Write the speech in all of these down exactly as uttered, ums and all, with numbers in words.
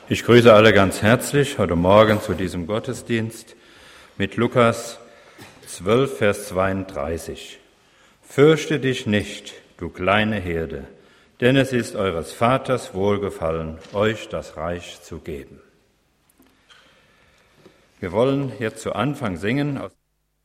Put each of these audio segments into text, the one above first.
Ich grüße alle ganz herzlich heute Morgen zu diesem Gottesdienst mit Lukas zwölf, Vers zweiunddreißig. Fürchte dich nicht, du kleine Herde, denn es ist eures Vaters Wohlgefallen, euch das Reich zu geben. Wir wollen jetzt zu Anfang singen aus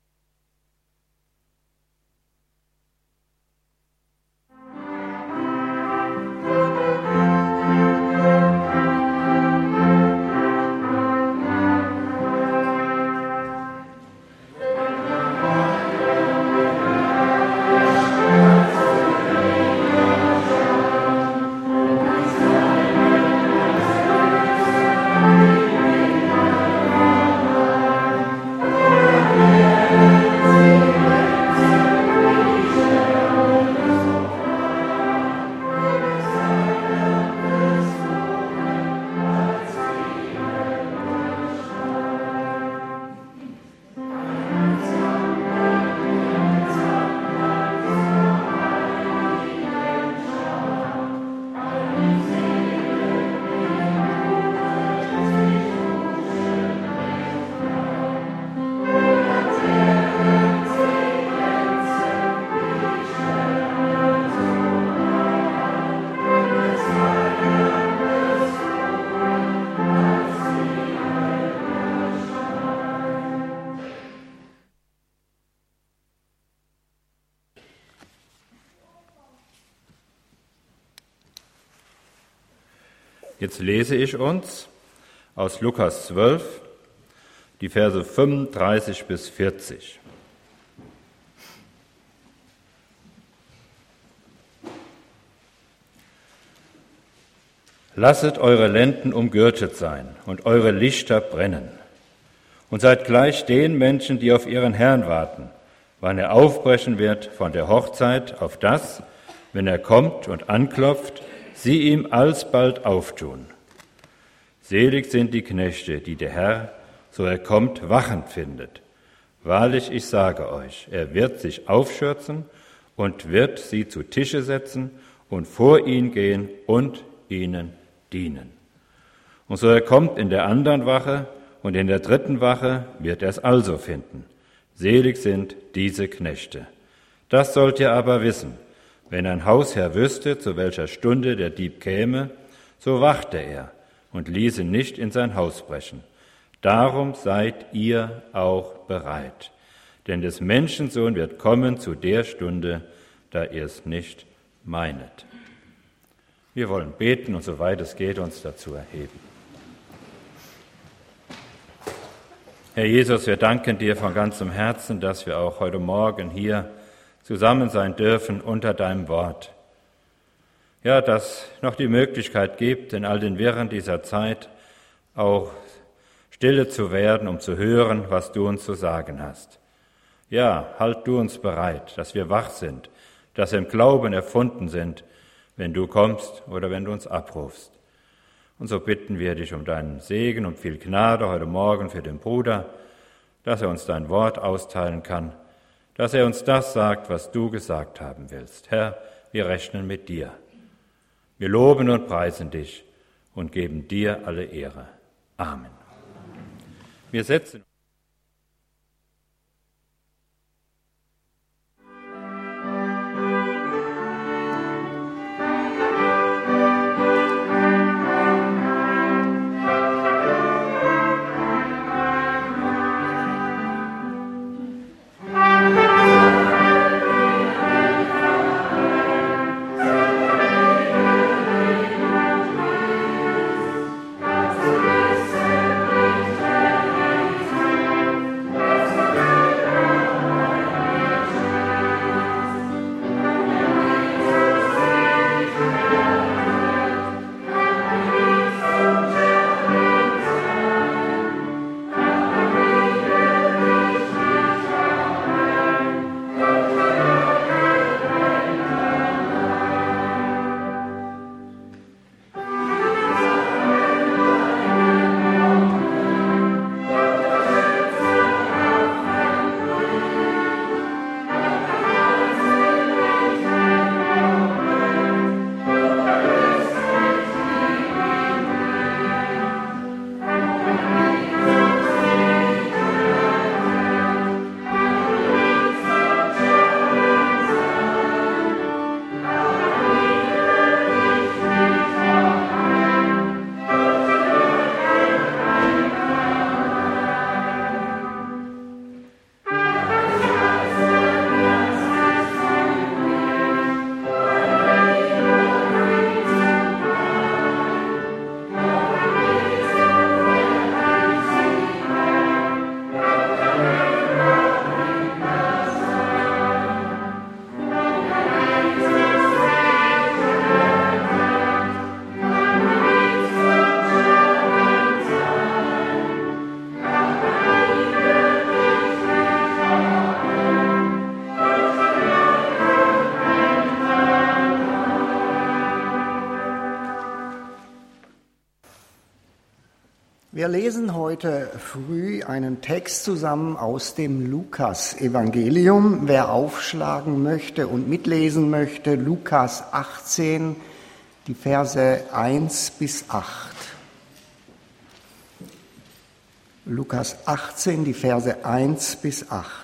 Jetzt lese ich uns aus Lukas zwölf die Verse fünfunddreißig bis vierzig. Lasset eure Lenden umgürtet sein und eure Lichter brennen. Und seid gleich den Menschen, die auf ihren Herrn warten, wann er aufbrechen wird von der Hochzeit, auf das, wenn er kommt und anklopft, sie ihm alsbald auftun. Selig sind die Knechte, die der Herr, so er kommt, wachend findet. Wahrlich, ich sage euch, er wird sich aufschürzen und wird sie zu Tische setzen und vor ihn gehen und ihnen dienen. Und so er kommt in der anderen Wache und in der dritten Wache wird er es also finden. Selig sind diese Knechte. Das sollt ihr aber wissen. Wenn ein Hausherr wüsste, zu welcher Stunde der Dieb käme, so wachte er und ließe nicht in sein Haus brechen. Darum seid ihr auch bereit. Denn des Menschensohn wird kommen zu der Stunde, da ihr es nicht meinet. Wir wollen beten und soweit es geht, uns dazu erheben. Herr Jesus, wir danken dir von ganzem Herzen, dass wir auch heute Morgen hier zusammen sein dürfen unter deinem Wort. Ja, dass noch die Möglichkeit gibt, in all den Wirren dieser Zeit auch stille zu werden, um zu hören, was du uns zu sagen hast. Ja, halt du uns bereit, dass wir wach sind, dass wir im Glauben erfunden sind, wenn du kommst oder wenn du uns abrufst. Und so bitten wir dich um deinen Segen und viel Gnade heute Morgen für den Bruder, dass er uns dein Wort austeilen kann, dass er uns das sagt, was du gesagt haben willst. Herr, wir rechnen mit dir. Wir loben und preisen dich und geben dir alle Ehre. Amen. Wir setzen Wir lesen heute früh einen Text zusammen aus dem Lukas-Evangelium. Wer aufschlagen möchte und mitlesen möchte, Lukas achtzehn, die Verse eins bis acht. Lukas achtzehn, die Verse eins bis acht.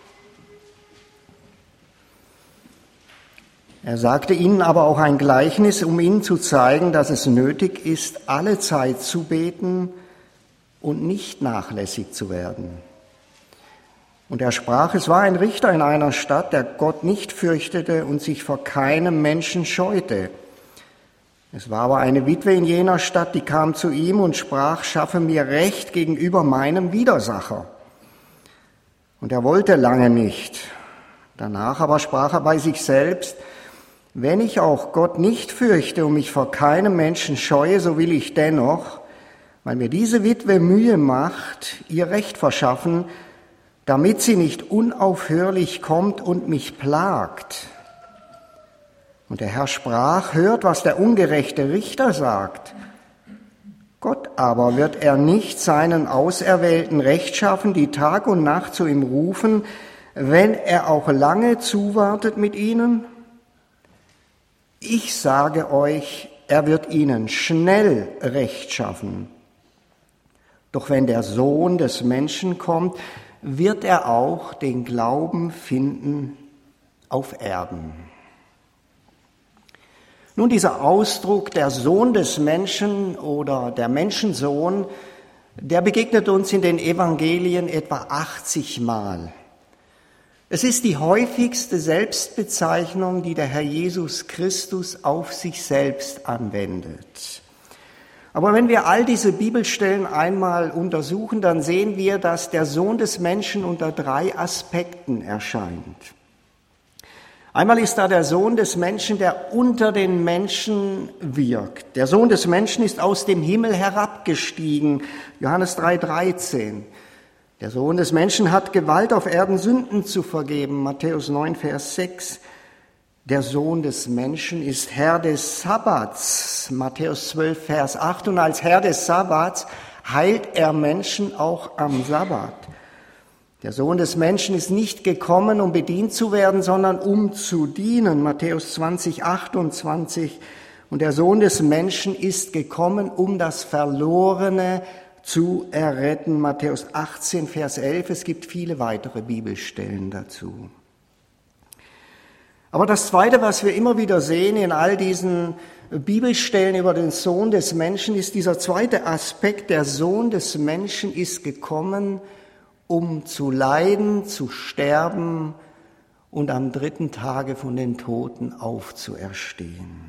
Er sagte ihnen aber auch ein Gleichnis, um ihnen zu zeigen, dass es nötig ist, alle Zeit zu beten und nicht nachlässig zu werden. Und er sprach, es war ein Richter in einer Stadt, der Gott nicht fürchtete und sich vor keinem Menschen scheute. Es war aber eine Witwe in jener Stadt, die kam zu ihm und sprach, schaffe mir Recht gegenüber meinem Widersacher. Und er wollte lange nicht. Danach aber sprach er bei sich selbst, wenn ich auch Gott nicht fürchte und mich vor keinem Menschen scheue, so will ich dennoch, weil mir diese Witwe Mühe macht, ihr Recht verschaffen, damit sie nicht unaufhörlich kommt und mich plagt. Und der Herr sprach, hört, was der ungerechte Richter sagt. Gott aber wird er nicht seinen Auserwählten Recht schaffen, die Tag und Nacht zu ihm rufen, wenn er auch lange zuwartet mit ihnen? Ich sage euch, er wird ihnen schnell Recht schaffen. Doch wenn der Sohn des Menschen kommt, wird er auch den Glauben finden auf Erden. Nun, dieser Ausdruck, der Sohn des Menschen oder der Menschensohn, der begegnet uns in den Evangelien etwa achtzig Mal. Es ist die häufigste Selbstbezeichnung, die der Herr Jesus Christus auf sich selbst anwendet. Aber wenn wir all diese Bibelstellen einmal untersuchen, dann sehen wir, dass der Sohn des Menschen unter drei Aspekten erscheint. Einmal ist da der Sohn des Menschen, der unter den Menschen wirkt. Der Sohn des Menschen ist aus dem Himmel herabgestiegen, Johannes drei dreizehn. Der Sohn des Menschen hat Gewalt auf Erden, Sünden zu vergeben, Matthäus neun, Vers sechs. Der Sohn des Menschen ist Herr des Sabbats, Matthäus zwölf, Vers acht. Und als Herr des Sabbats heilt er Menschen auch am Sabbat. Der Sohn des Menschen ist nicht gekommen, um bedient zu werden, sondern um zu dienen, Matthäus zwanzig, achtundzwanzig. Und der Sohn des Menschen ist gekommen, um das Verlorene zu erretten, Matthäus achtzehn, Vers elf. Es gibt viele weitere Bibelstellen dazu. Aber das Zweite, was wir immer wieder sehen in all diesen Bibelstellen über den Sohn des Menschen, ist dieser zweite Aspekt. Der Sohn des Menschen ist gekommen, um zu leiden, zu sterben und am dritten Tage von den Toten aufzuerstehen.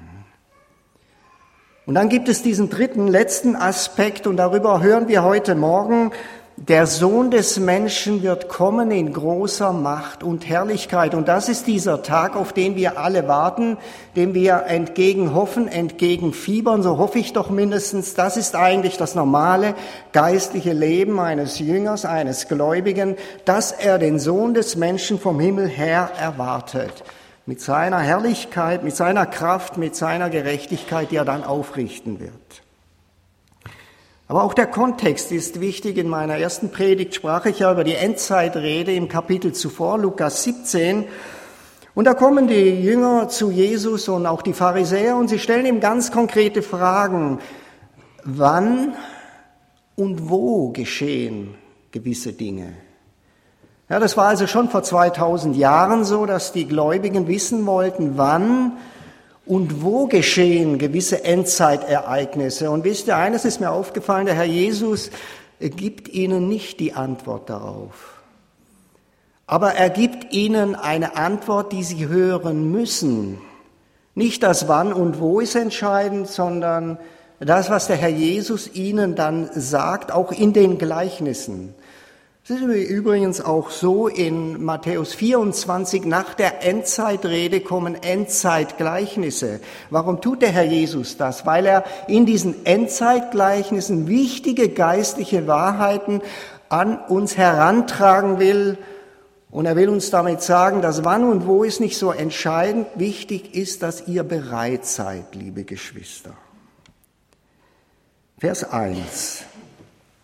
Und dann gibt es diesen dritten, letzten Aspekt, und darüber hören wir heute Morgen. Der Sohn des Menschen wird kommen in großer Macht und Herrlichkeit. Und das ist dieser Tag, auf den wir alle warten, dem wir entgegenhoffen, entgegenfiebern. So hoffe ich doch mindestens. Das ist eigentlich das normale geistliche Leben eines Jüngers, eines Gläubigen, dass er den Sohn des Menschen vom Himmel her erwartet. Mit seiner Herrlichkeit, mit seiner Kraft, mit seiner Gerechtigkeit, die er dann aufrichten wird. Aber auch der Kontext ist wichtig. In meiner ersten Predigt sprach ich ja über die Endzeitrede im Kapitel zuvor, Lukas siebzehn. Und da kommen die Jünger zu Jesus und auch die Pharisäer und sie stellen ihm ganz konkrete Fragen. Wann und wo geschehen gewisse Dinge? Ja, das war also schon vor zweitausend Jahren so, dass die Gläubigen wissen wollten, wann und wo geschehen gewisse Endzeitereignisse. Und wisst ihr, eines ist mir aufgefallen, der Herr Jesus gibt ihnen nicht die Antwort darauf. Aber er gibt ihnen eine Antwort, die sie hören müssen. Nicht das Wann und Wo ist entscheidend, sondern das, was der Herr Jesus ihnen dann sagt, auch in den Gleichnissen. Es ist übrigens auch so in Matthäus vierundzwanzig, nach der Endzeitrede kommen Endzeitgleichnisse. Warum tut der Herr Jesus das? Weil er in diesen Endzeitgleichnissen wichtige geistliche Wahrheiten an uns herantragen will. Und er will uns damit sagen, dass Wann und Wo ist nicht so entscheidend. Wichtig ist, dass ihr bereit seid, liebe Geschwister. Vers eins.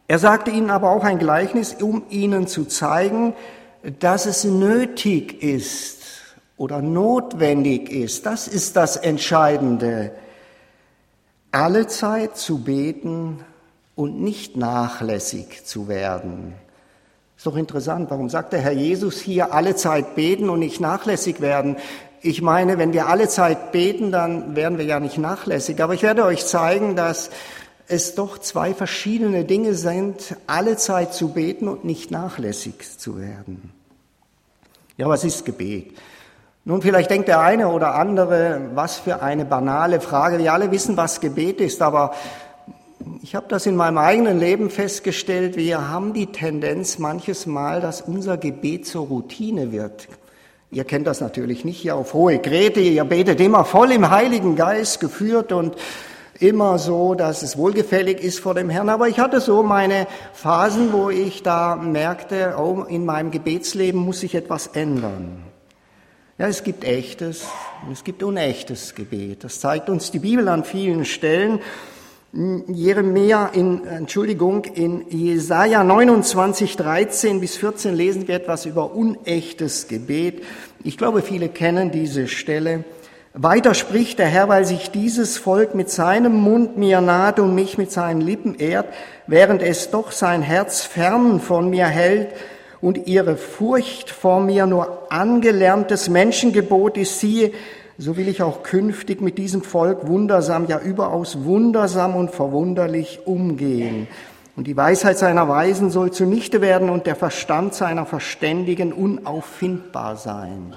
Er sagte ihnen aber auch ein Gleichnis, um ihnen zu zeigen, dass es nötig ist oder notwendig ist. Das ist das Entscheidende, alle Zeit zu beten und nicht nachlässig zu werden. Ist doch interessant, warum sagt der Herr Jesus hier, alle Zeit beten und nicht nachlässig werden? Ich meine, wenn wir alle Zeit beten, dann werden wir ja nicht nachlässig. Aber ich werde euch zeigen, dass es doch zwei verschiedene Dinge sind, alle Zeit zu beten und nicht nachlässig zu werden. Ja, was ist Gebet? Nun, vielleicht denkt der eine oder andere, was für eine banale Frage. Wir alle wissen, was Gebet ist, aber ich habe das in meinem eigenen Leben festgestellt. Wir haben die Tendenz manches Mal, dass unser Gebet zur Routine wird. Ihr kennt das natürlich nicht hier auf hohe Grete. Ihr betet immer voll im Heiligen Geist geführt und immer so, dass es wohlgefällig ist vor dem Herrn. Aber ich hatte so meine Phasen, wo ich da merkte, oh, in meinem Gebetsleben muss sich etwas ändern. Ja, es gibt echtes und es gibt unechtes Gebet. Das zeigt uns die Bibel an vielen Stellen. Jeremia in, Entschuldigung, in Jesaja neunundzwanzig, dreizehn bis vierzehn lesen wir etwas über unechtes Gebet. Ich glaube, viele kennen diese Stelle. Weiter spricht der Herr, weil sich dieses Volk mit seinem Mund mir naht und mich mit seinen Lippen ehrt, während es doch sein Herz fern von mir hält und ihre Furcht vor mir nur angelerntes Menschengebot ist, siehe, so will ich auch künftig mit diesem Volk wundersam, ja überaus wundersam und verwunderlich umgehen. Und die Weisheit seiner Weisen soll zunichte werden und der Verstand seiner Verständigen unauffindbar sein.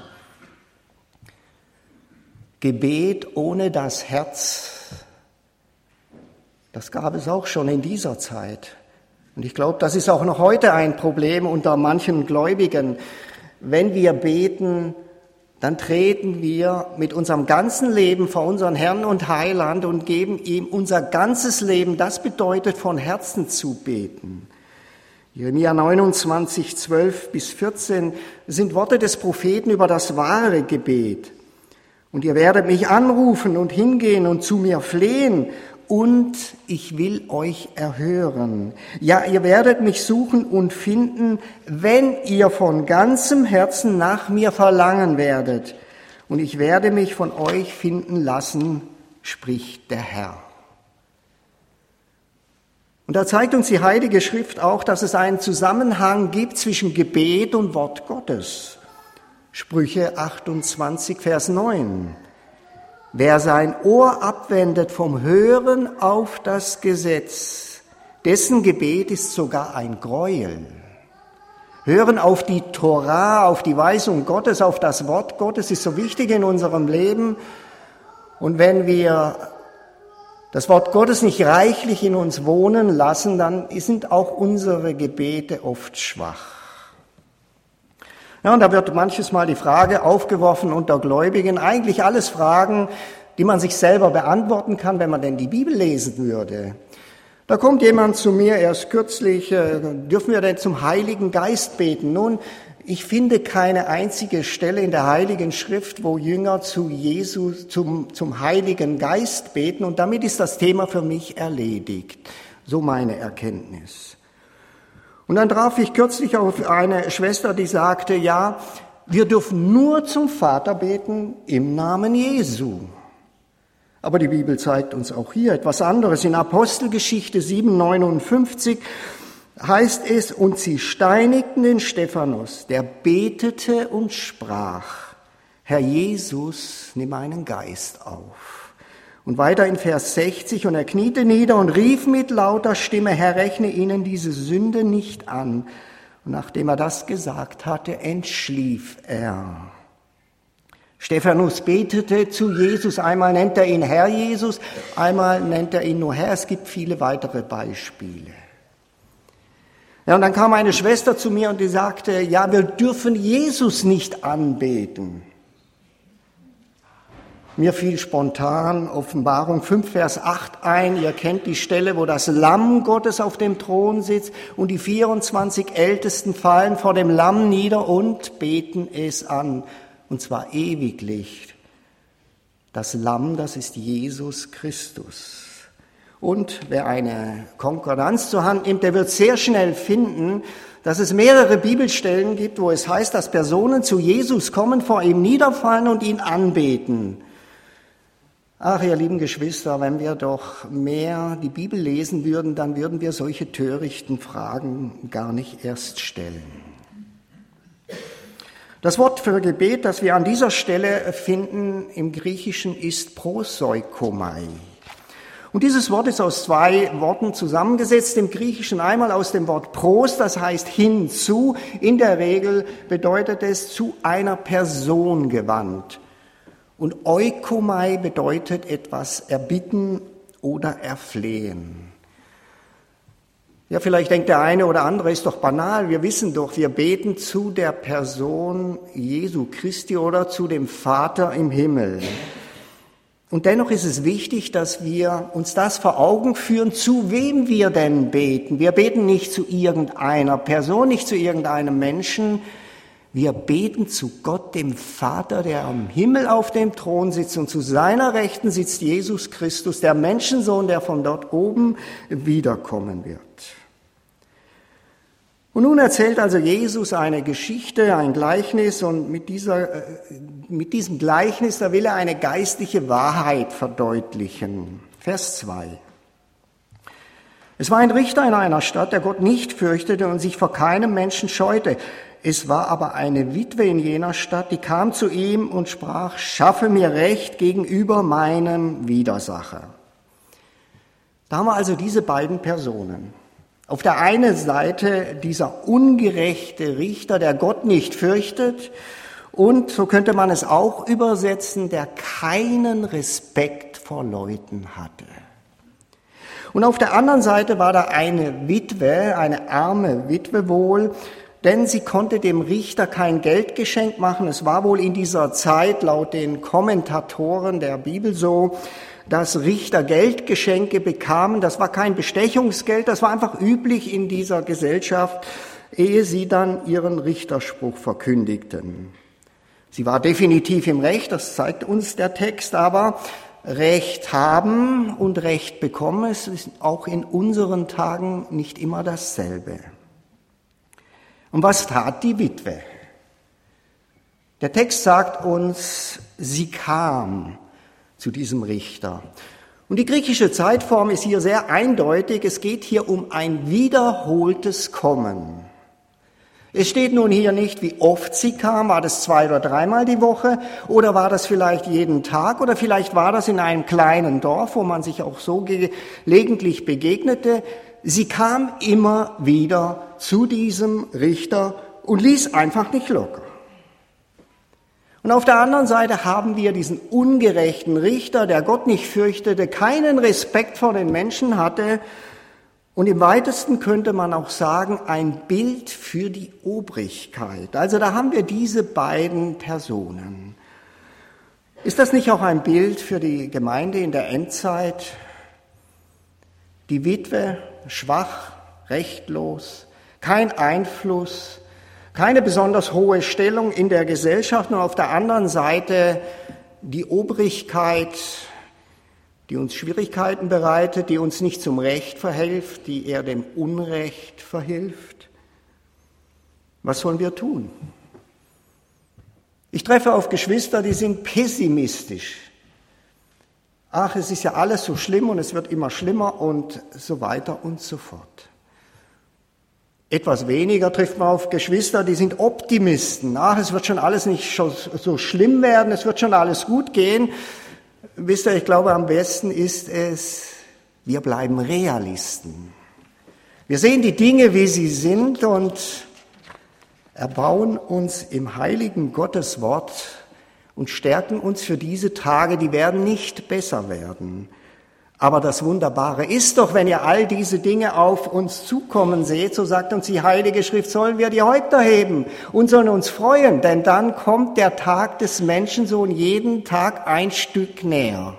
Gebet ohne das Herz, das gab es auch schon in dieser Zeit. Und ich glaube, das ist auch noch heute ein Problem unter manchen Gläubigen. Wenn wir beten, dann treten wir mit unserem ganzen Leben vor unseren Herrn und Heiland und geben ihm unser ganzes Leben. Das bedeutet, von Herzen zu beten. Jeremia neunundzwanzig, zwölf bis vierzehn sind Worte des Propheten über das wahre Gebet. Und ihr werdet mich anrufen und hingehen und zu mir flehen, und ich will euch erhören. Ja, ihr werdet mich suchen und finden, wenn ihr von ganzem Herzen nach mir verlangen werdet. Und ich werde mich von euch finden lassen, spricht der Herr. Und da zeigt uns die Heilige Schrift auch, dass es einen Zusammenhang gibt zwischen Gebet und Wort Gottes. Sprüche achtundzwanzig, Vers neun. Wer sein Ohr abwendet vom Hören auf das Gesetz, dessen Gebet ist sogar ein Gräuel. Hören auf die Torah, auf die Weisung Gottes, auf das Wort Gottes ist so wichtig in unserem Leben. Und wenn wir das Wort Gottes nicht reichlich in uns wohnen lassen, dann sind auch unsere Gebete oft schwach. Ja, und da wird manches Mal die Frage aufgeworfen unter Gläubigen, eigentlich alles Fragen, die man sich selber beantworten kann, wenn man denn die Bibel lesen würde. Da kommt jemand zu mir erst kürzlich, äh, dürfen wir denn zum Heiligen Geist beten? Nun, ich finde keine einzige Stelle in der Heiligen Schrift, wo Jünger zu Jesus, zum, zum Heiligen Geist beten, und damit ist das Thema für mich erledigt. So meine Erkenntnis. Und dann traf ich kürzlich auf eine Schwester, die sagte, ja, wir dürfen nur zum Vater beten im Namen Jesu. Aber die Bibel zeigt uns auch hier etwas anderes. In Apostelgeschichte sieben, neunundfünfzig heißt es, und sie steinigten den Stephanus, der betete und sprach, Herr Jesus, nimm meinen Geist auf. Und weiter in Vers sechzig, und er kniete nieder und rief mit lauter Stimme, Herr, rechne ihnen diese Sünde nicht an. Und nachdem er das gesagt hatte, entschlief er. Stephanus betete zu Jesus, einmal nennt er ihn Herr Jesus, einmal nennt er ihn nur Herr. Es gibt viele weitere Beispiele. Ja, und dann kam eine Schwester zu mir und die sagte, ja, wir dürfen Jesus nicht anbeten. Mir fiel spontan Offenbarung fünf, Vers acht ein. Ihr kennt die Stelle, wo das Lamm Gottes auf dem Thron sitzt und die vierundzwanzig Ältesten fallen vor dem Lamm nieder und beten es an. Und zwar ewiglich. Das Lamm, das ist Jesus Christus. Und wer eine Konkordanz zur Hand nimmt, der wird sehr schnell finden, dass es mehrere Bibelstellen gibt, wo es heißt, dass Personen zu Jesus kommen, vor ihm niederfallen und ihn anbeten. Ach, ihr lieben Geschwister, wenn wir doch mehr die Bibel lesen würden, dann würden wir solche törichten Fragen gar nicht erst stellen. Das Wort für Gebet, das wir an dieser Stelle finden im Griechischen, ist prosoikomai. Und dieses Wort ist aus zwei Worten zusammengesetzt. Im Griechischen einmal aus dem Wort pros, das heißt hinzu. In der Regel bedeutet es zu einer Person gewandt. Und oikomai bedeutet etwas erbitten oder erflehen. Ja, vielleicht denkt der eine oder andere, ist doch banal. Wir wissen doch, wir beten zu der Person Jesu Christi oder zu dem Vater im Himmel. Und dennoch ist es wichtig, dass wir uns das vor Augen führen, zu wem wir denn beten. Wir beten nicht zu irgendeiner Person, nicht zu irgendeinem Menschen. Wir beten zu Gott, dem Vater, der am Himmel auf dem Thron sitzt, und zu seiner Rechten sitzt Jesus Christus, der Menschensohn, der von dort oben wiederkommen wird. Und nun erzählt also Jesus eine Geschichte, ein Gleichnis, und mit dieser, mit diesem Gleichnis, da will er eine geistliche Wahrheit verdeutlichen. Vers zwei. Es war ein Richter in einer Stadt, der Gott nicht fürchtete und sich vor keinem Menschen scheute. Es war aber eine Witwe in jener Stadt, die kam zu ihm und sprach, schaffe mir Recht gegenüber meinem Widersacher. Da haben wir also diese beiden Personen. Auf der einen Seite dieser ungerechte Richter, der Gott nicht fürchtet, und, so könnte man es auch übersetzen, der keinen Respekt vor Leuten hatte. Und auf der anderen Seite war da eine Witwe, eine arme Witwe wohl, denn sie konnte dem Richter kein Geldgeschenk machen. Es war wohl in dieser Zeit laut den Kommentatoren der Bibel so, dass Richter Geldgeschenke bekamen. Das war kein Bestechungsgeld, das war einfach üblich in dieser Gesellschaft, ehe sie dann ihren Richterspruch verkündigten. Sie war definitiv im Recht, das zeigt uns der Text, aber Recht haben und Recht bekommen, es ist auch in unseren Tagen nicht immer dasselbe. Und was tat die Witwe? Der Text sagt uns, sie kam zu diesem Richter. Und die griechische Zeitform ist hier sehr eindeutig. Es geht hier um ein wiederholtes Kommen. Es steht nun hier nicht, wie oft sie kam. War das zwei oder dreimal die Woche? Oder war das vielleicht jeden Tag? Oder vielleicht war das in einem kleinen Dorf, wo man sich auch so gelegentlich begegnete. Sie kam immer wieder zu diesem Richter und ließ einfach nicht locker. Und auf der anderen Seite haben wir diesen ungerechten Richter, der Gott nicht fürchtete, keinen Respekt vor den Menschen hatte und im weitesten könnte man auch sagen, ein Bild für die Obrigkeit. Also da haben wir diese beiden Personen. Ist das nicht auch ein Bild für die Gemeinde in der Endzeit? Die Witwe, schwach, rechtlos, kein Einfluss, keine besonders hohe Stellung in der Gesellschaft, und auf der anderen Seite die Obrigkeit, die uns Schwierigkeiten bereitet, die uns nicht zum Recht verhilft, die eher dem Unrecht verhilft. Was sollen wir tun? Ich treffe auf Geschwister, die sind pessimistisch. Ach, es ist ja alles so schlimm und es wird immer schlimmer und so weiter und so fort. Etwas weniger trifft man auf Geschwister, die sind Optimisten. Ach, es wird schon alles nicht so schlimm werden, es wird schon alles gut gehen. Wisst ihr, ich glaube, am besten ist es, wir bleiben Realisten. Wir sehen die Dinge, wie sie sind, und erbauen uns im heiligen Gottes Wort und stärken uns für diese Tage, die werden nicht besser werden. Aber das Wunderbare ist doch, wenn ihr all diese Dinge auf uns zukommen seht, so sagt uns die Heilige Schrift, sollen wir die Häupter heben und sollen uns freuen, denn dann kommt der Tag des Menschensohn jeden Tag ein Stück näher.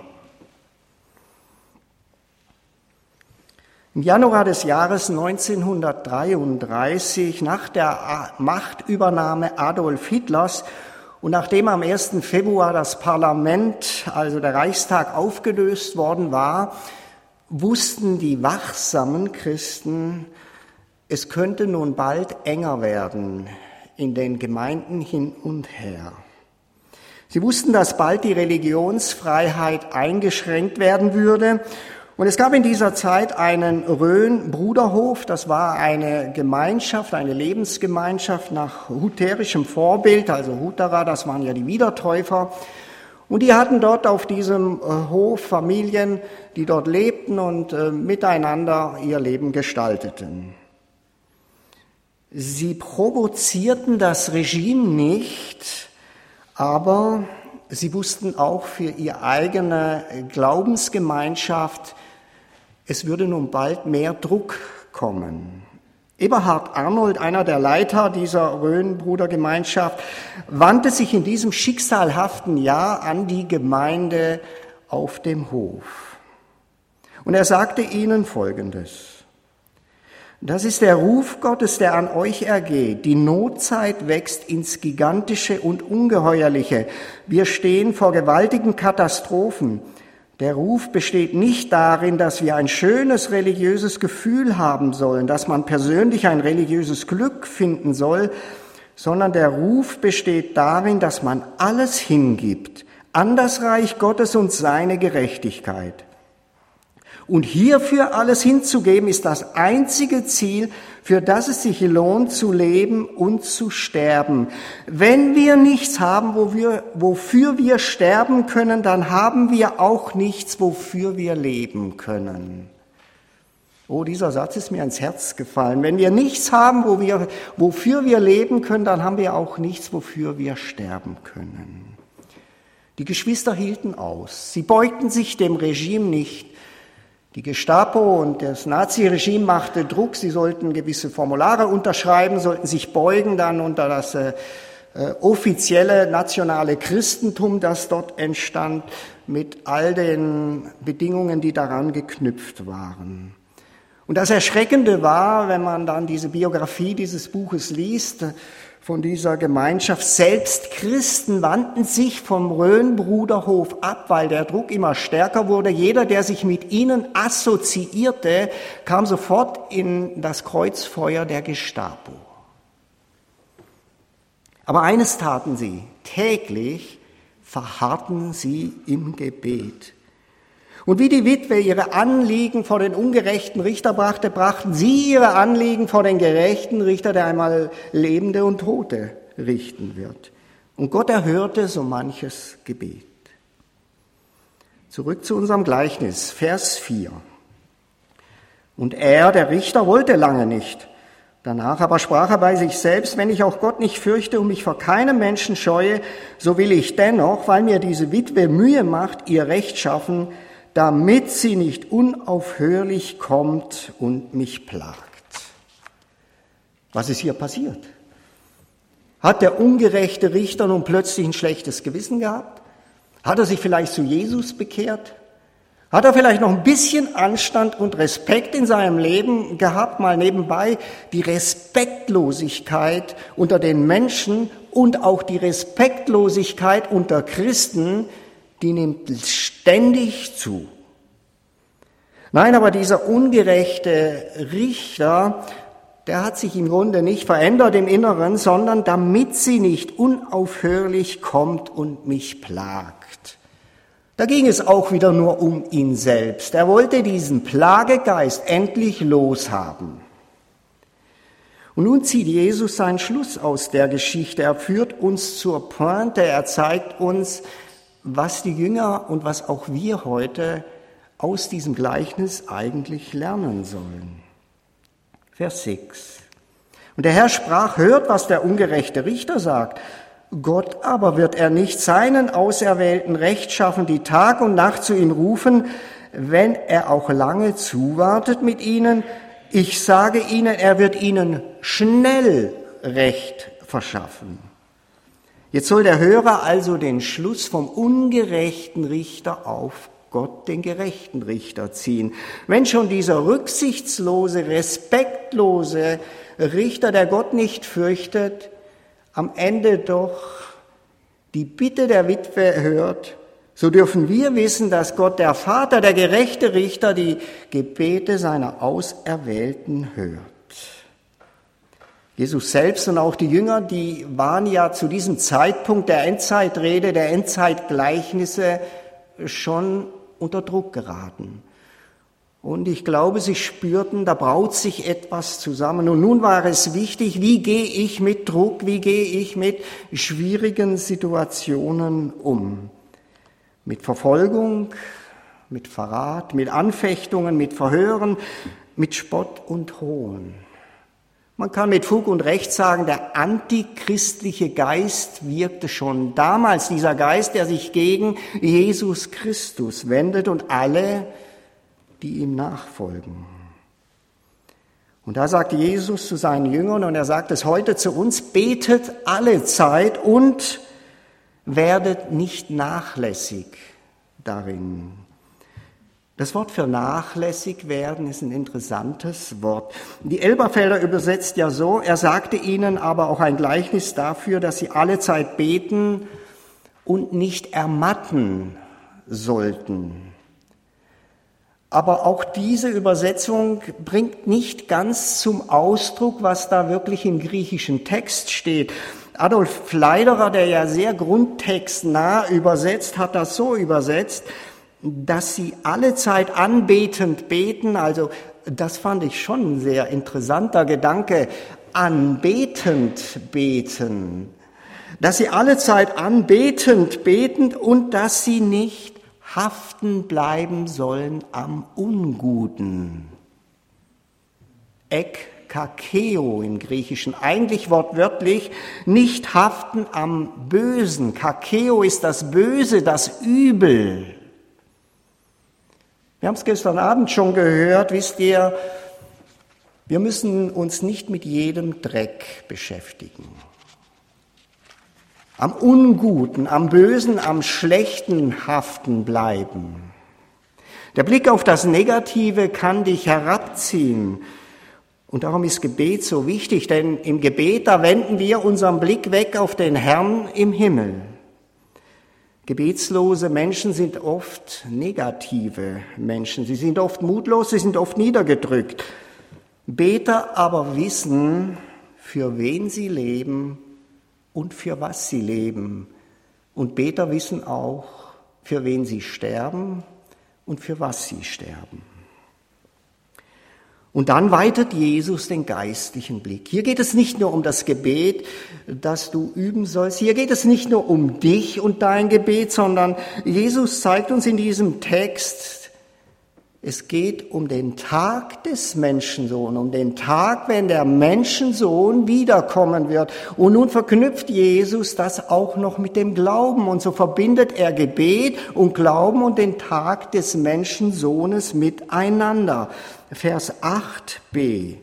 Im Januar des Jahres neunzehnhundertdreiunddreißig, nach der Machtübernahme Adolf Hitlers und nachdem am ersten Februar das Parlament, also der Reichstag, aufgelöst worden war wussten die wachsamen Christen, es könnte nun bald enger werden in den Gemeinden hin und her. Sie wussten, dass bald die Religionsfreiheit eingeschränkt werden würde. Und es gab in dieser Zeit einen Rhön-Bruderhof, das war eine Gemeinschaft, eine Lebensgemeinschaft nach hutherischem Vorbild, also Hutherer, das waren ja die Wiedertäufer. Und die hatten dort auf diesem Hof Familien, die dort lebten und äh, miteinander ihr Leben gestalteten. Sie provozierten das Regime nicht, aber sie wussten auch für ihre eigene Glaubensgemeinschaft, es würde nun bald mehr Druck kommen. Eberhard Arnold, einer der Leiter dieser Rhön-Brudergemeinschaft, wandte sich in diesem schicksalhaften Jahr an die Gemeinde auf dem Hof. Und er sagte ihnen Folgendes: Das ist der Ruf Gottes, der an euch ergeht. Die Notzeit wächst ins Gigantische und Ungeheuerliche. Wir stehen vor gewaltigen Katastrophen. Der Ruf besteht nicht darin, dass wir ein schönes religiöses Gefühl haben sollen, dass man persönlich ein religiöses Glück finden soll, sondern der Ruf besteht darin, dass man alles hingibt an das Reich Gottes und seine Gerechtigkeit. Und hierfür alles hinzugeben, ist das einzige Ziel, für das es sich lohnt, zu leben und zu sterben. Wenn wir nichts haben, wo wir, wofür wir sterben können, dann haben wir auch nichts, wofür wir leben können. Oh, dieser Satz ist mir ans Herz gefallen. Wenn wir nichts haben, wo wir, wofür wir leben können, dann haben wir auch nichts, wofür wir sterben können. Die Geschwister hielten aus. Sie beugten sich dem Regime nicht. Die Gestapo und das Naziregime machte Druck, sie sollten gewisse Formulare unterschreiben, sollten sich beugen dann unter das äh, offizielle nationale Christentum, das dort entstand, mit all den Bedingungen, die daran geknüpft waren. Und das Erschreckende war, wenn man dann diese Biografie dieses Buches liest, von dieser Gemeinschaft, selbst Christen wandten sich vom Rhön-Bruderhof ab, weil der Druck immer stärker wurde. Jeder, der sich mit ihnen assoziierte, kam sofort in das Kreuzfeuer der Gestapo. Aber eines taten sie: täglich verharrten sie im Gebet. Und wie die Witwe ihre Anliegen vor den ungerechten Richter brachte, brachten sie ihre Anliegen vor den gerechten Richter, der einmal Lebende und Tote richten wird. Und Gott erhörte so manches Gebet. Zurück zu unserem Gleichnis, Vers vier. Und er, der Richter, wollte lange nicht. Danach aber sprach er bei sich selbst: Wenn ich auch Gott nicht fürchte und mich vor keinem Menschen scheue, so will ich dennoch, weil mir diese Witwe Mühe macht, ihr Recht schaffen, damit sie nicht unaufhörlich kommt und mich plagt. Was ist hier passiert? Hat der ungerechte Richter nun plötzlich ein schlechtes Gewissen gehabt? Hat er sich vielleicht zu Jesus bekehrt? Hat er vielleicht noch ein bisschen Anstand und Respekt in seinem Leben gehabt? Mal nebenbei, die Respektlosigkeit unter den Menschen und auch die Respektlosigkeit unter Christen, die nimmt ständig zu. Nein, aber dieser ungerechte Richter, der hat sich im Grunde nicht verändert im Inneren, sondern damit sie nicht unaufhörlich kommt und mich plagt. Da ging es auch wieder nur um ihn selbst. Er wollte diesen Plagegeist endlich loshaben. Und nun zieht Jesus seinen Schluss aus der Geschichte. Er führt uns zur Pointe, er zeigt uns, was die Jünger und was auch wir heute aus diesem Gleichnis eigentlich lernen sollen. Vers sechs. Und der Herr sprach: Hört, was der ungerechte Richter sagt. Gott aber wird er nicht seinen Auserwählten Recht schaffen, die Tag und Nacht zu ihm rufen, wenn er auch lange zuwartet mit ihnen? Ich sage ihnen, er wird ihnen schnell Recht verschaffen. Jetzt soll der Hörer also den Schluss vom ungerechten Richter auf Gott, den gerechten Richter, ziehen. Wenn schon dieser rücksichtslose, respektlose Richter, der Gott nicht fürchtet, am Ende doch die Bitte der Witwe hört so dürfen wir wissen, dass Gott, der Vater, der gerechte Richter, die Gebete seiner Auserwählten hört. Jesus selbst und auch die Jünger, die waren ja zu diesem Zeitpunkt der Endzeitrede, der Endzeitgleichnisse schon unter Druck geraten. Und ich glaube, sie spürten, da braut sich etwas zusammen. Und nun war es wichtig, wie gehe ich mit Druck, wie gehe ich mit schwierigen Situationen um? Mit Verfolgung, mit Verrat, mit Anfechtungen, mit Verhören, mit Spott und Hohn. Man kann mit Fug und Recht sagen, der antichristliche Geist wirkte schon damals, dieser Geist, der sich gegen Jesus Christus wendet und alle, die ihm nachfolgen. Und da sagt Jesus zu seinen Jüngern, und er sagt es heute zu uns, betet alle Zeit und werdet nicht nachlässig darin. Das Wort für nachlässig werden ist ein interessantes Wort. Die Elberfelder übersetzt ja so, er sagte ihnen aber auch ein Gleichnis dafür, dass sie alle Zeit beten und nicht ermatten sollten. Aber auch diese Übersetzung bringt nicht ganz zum Ausdruck, was da wirklich im griechischen Text steht. Adolf Pfleiderer, der ja sehr grundtextnah übersetzt, hat das so übersetzt, dass sie alle Zeit anbetend beten, also das fand ich schon ein sehr interessanter Gedanke, anbetend beten, dass sie alle Zeit anbetend beten und dass sie nicht haften bleiben sollen am Unguten. Ek kakeo im Griechischen, eigentlich wortwörtlich, nicht haften am Bösen. Kakeo ist das Böse, das Übel. Wir haben es gestern Abend schon gehört, wisst ihr, wir müssen uns nicht mit jedem Dreck beschäftigen. Am Unguten, am Bösen, am Schlechten haften bleiben. Der Blick auf das Negative kann dich herabziehen. Und darum ist Gebet so wichtig, denn im Gebet, da wenden wir unseren Blick weg auf den Herrn im Himmel. Gebetslose Menschen sind oft negative Menschen. Sie sind oft mutlos, sie sind oft niedergedrückt. Beter aber wissen, für wen sie leben und für was sie leben. Und Beter wissen auch, für wen sie sterben und für was sie sterben. Und dann weitet Jesus den geistlichen Blick. Hier geht es nicht nur um das Gebet, das du üben sollst. Hier geht es nicht nur um dich und dein Gebet, sondern Jesus zeigt uns in diesem Text, es geht um den Tag des Menschensohns, um den Tag, wenn der Menschensohn wiederkommen wird. Und nun verknüpft Jesus das auch noch mit dem Glauben. Und so verbindet er Gebet und Glauben und den Tag des Menschensohnes miteinander. Vers acht b.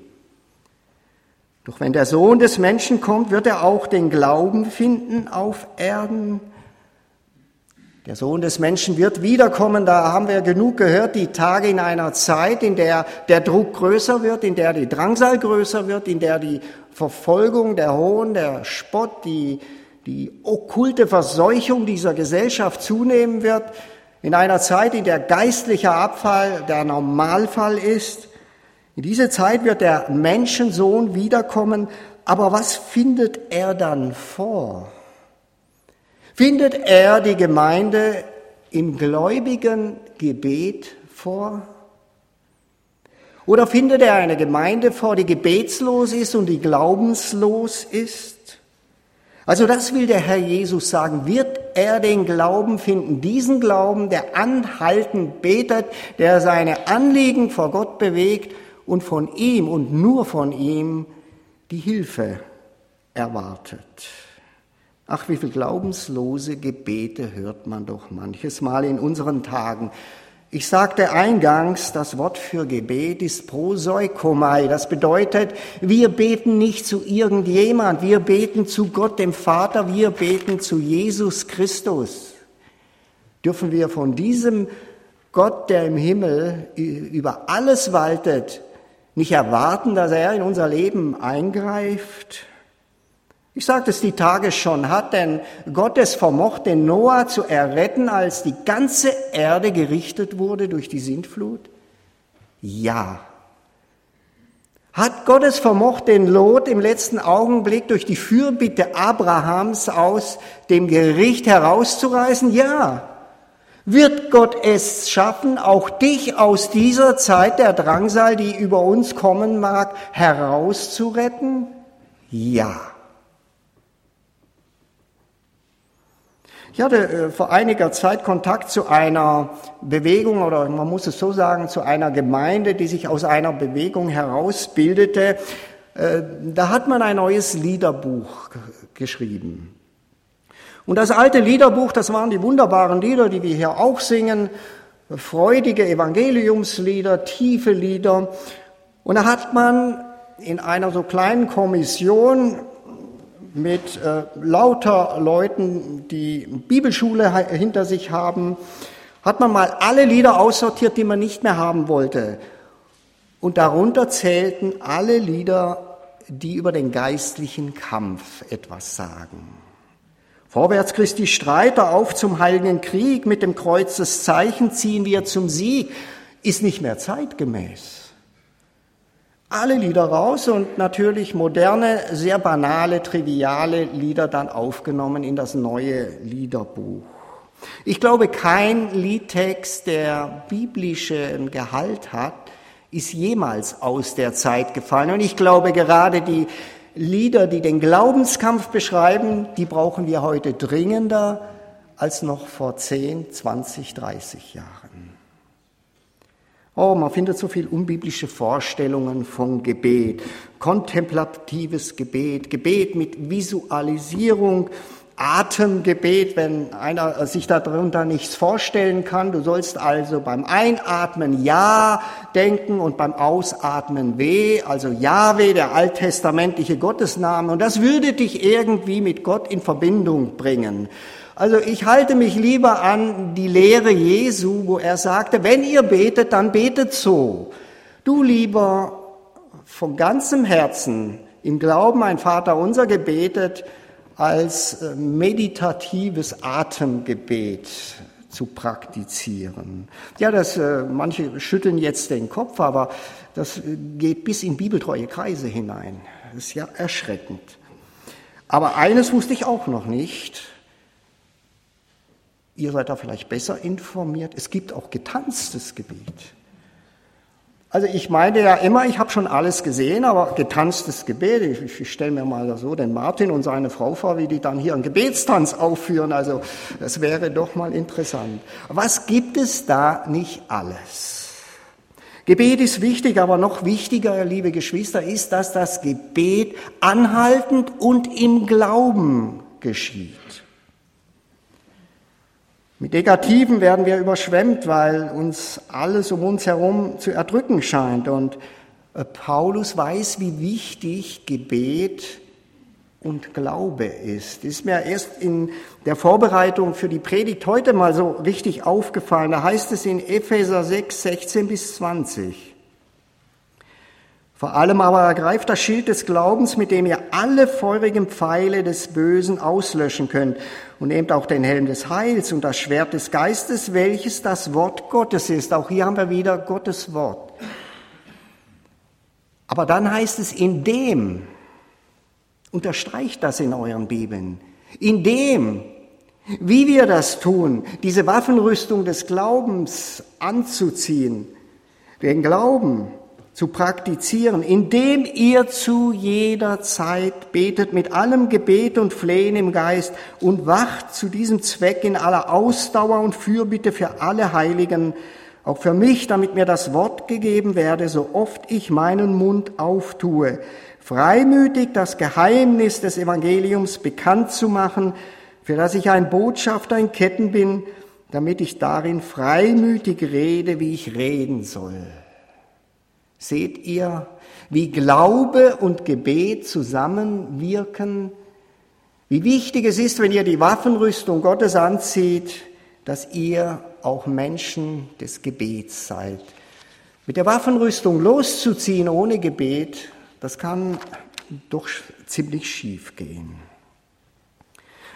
Doch wenn der Sohn des Menschen kommt, wird er auch den Glauben finden auf Erden. Der Sohn des Menschen wird wiederkommen, da haben wir genug gehört, die Tage in einer Zeit, in der der Druck größer wird, in der die Drangsal größer wird, in der die Verfolgung, der Hohn, der Spott, die, die okkulte Verseuchung dieser Gesellschaft zunehmen wird, in einer Zeit, in der geistlicher Abfall der Normalfall ist. In diese Zeit wird der Menschensohn wiederkommen, aber was findet er dann vor? Findet er die Gemeinde im gläubigen Gebet vor? Oder findet er eine Gemeinde vor, die gebetslos ist und die glaubenslos ist? Also das will der Herr Jesus sagen. Wird er den Glauben finden, diesen Glauben, der anhaltend betet, der seine Anliegen vor Gott bewegt und von ihm und nur von ihm die Hilfe erwartet? Ach, wie viel glaubenslose Gebete hört man doch manches Mal in unseren Tagen. Ich sagte eingangs, das Wort für Gebet ist proseukomai. Das bedeutet, wir beten nicht zu irgendjemand, wir beten zu Gott, dem Vater, wir beten zu Jesus Christus. Dürfen wir von diesem Gott, der im Himmel über alles waltet, nicht erwarten, dass er in unser Leben eingreift? Ich sagte es die Tage schon, hat denn Gott es vermocht, den Noah zu erretten, als die ganze Erde gerichtet wurde durch die Sintflut? Ja. Hat Gott es vermocht, den Lot im letzten Augenblick durch die Fürbitte Abrahams aus dem Gericht herauszureißen? Ja. Wird Gott es schaffen, auch dich aus dieser Zeit der Drangsal, die über uns kommen mag, herauszuretten? Ja. Ich hatte vor einiger Zeit Kontakt zu einer Bewegung, oder man muss es so sagen, zu einer Gemeinde, die sich aus einer Bewegung herausbildete. Da hat man ein neues Liederbuch geschrieben. Und das alte Liederbuch, das waren die wunderbaren Lieder, die wir hier auch singen, freudige Evangeliumslieder, tiefe Lieder. Und da hat man in einer so kleinen Kommission mit äh, lauter Leuten, die Bibelschule hinter sich haben, hat man mal alle Lieder aussortiert, die man nicht mehr haben wollte. Und darunter zählten alle Lieder, die über den geistlichen Kampf etwas sagen. Vorwärts Christi Streiter, auf zum heiligen Krieg, mit dem Kreuzes Zeichen ziehen wir zum Sieg, ist nicht mehr zeitgemäß. Alle Lieder raus und natürlich moderne, sehr banale, triviale Lieder dann aufgenommen in das neue Liederbuch. Ich glaube, kein Liedtext, der biblischen Gehalt hat, ist jemals aus der Zeit gefallen. Und ich glaube, gerade die Lieder, die den Glaubenskampf beschreiben, die brauchen wir heute dringender als noch vor zehn, zwanzig, dreißig Jahren. Oh, man findet so viel unbiblische Vorstellungen von Gebet. Kontemplatives Gebet, Gebet mit Visualisierung, Atemgebet, wenn einer sich darunter nichts vorstellen kann. Du sollst also beim Einatmen Ja denken und beim Ausatmen Weh, also Jahwe, der alttestamentliche Gottesname. Und das würde dich irgendwie mit Gott in Verbindung bringen. Also ich halte mich lieber an die Lehre Jesu, wo er sagte, wenn ihr betet, dann betet so. Du lieber von ganzem Herzen im Glauben ein Vaterunser gebetet, als meditatives Atemgebet zu praktizieren. Ja, das, manche schütteln jetzt den Kopf, aber das geht bis in bibeltreue Kreise hinein. Das ist ja erschreckend. Aber eines wusste ich auch noch nicht. Ihr seid da vielleicht besser informiert. Es gibt auch getanztes Gebet. Also ich meine ja immer, ich habe schon alles gesehen, aber getanztes Gebet, ich, ich stelle mir mal so den Martin und seine Frau vor, wie die dann hier einen Gebetstanz aufführen. Also das wäre doch mal interessant. Was gibt es da nicht alles? Gebet ist wichtig, aber noch wichtiger, liebe Geschwister, ist, dass das Gebet anhaltend und im Glauben geschieht. Mit Negativen werden wir überschwemmt, weil uns alles um uns herum zu erdrücken scheint. Und Paulus weiß, wie wichtig Gebet und Glaube ist. Ist mir erst in der Vorbereitung für die Predigt heute mal so richtig aufgefallen. Da heißt es in Epheser sechs, sechzehn bis zwanzig. Vor allem aber ergreift das Schild des Glaubens, mit dem ihr alle feurigen Pfeile des Bösen auslöschen könnt. Und nehmt auch den Helm des Heils und das Schwert des Geistes, welches das Wort Gottes ist. Auch hier haben wir wieder Gottes Wort. Aber dann heißt es, in dem, unterstreicht das in euren Bibeln, in dem, wie wir das tun, diese Waffenrüstung des Glaubens anzuziehen, den Glauben zu praktizieren, indem ihr zu jeder Zeit betet mit allem Gebet und Flehen im Geist und wacht zu diesem Zweck in aller Ausdauer und Fürbitte für alle Heiligen, auch für mich, damit mir das Wort gegeben werde, so oft ich meinen Mund auftue, freimütig das Geheimnis des Evangeliums bekannt zu machen, für das ich ein Botschafter in Ketten bin, damit ich darin freimütig rede, wie ich reden soll. Seht ihr, wie Glaube und Gebet zusammenwirken? Wie wichtig es ist, wenn ihr die Waffenrüstung Gottes anzieht, dass ihr auch Menschen des Gebets seid. Mit der Waffenrüstung loszuziehen ohne Gebet, das kann doch ziemlich schief gehen.